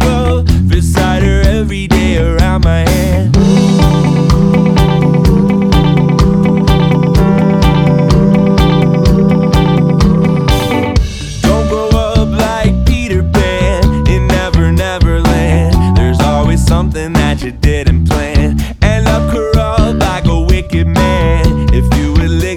road. Beside her every day around my hand.